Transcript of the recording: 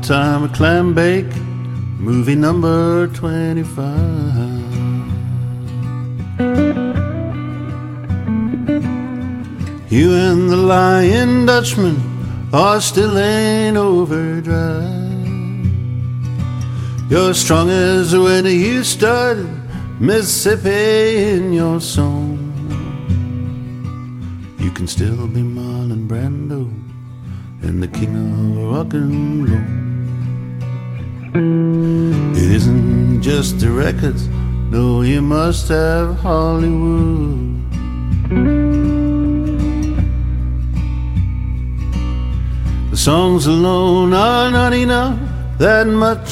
time a clam bake, movie number 25. You and the Lion Dutchman are still in overdrive. You're strong as when you started Mississippi in your song. You can still be Marlon Brando and the king of rock and roll. It isn't just the records, no, you must have Hollywood. The songs alone are not enough, that much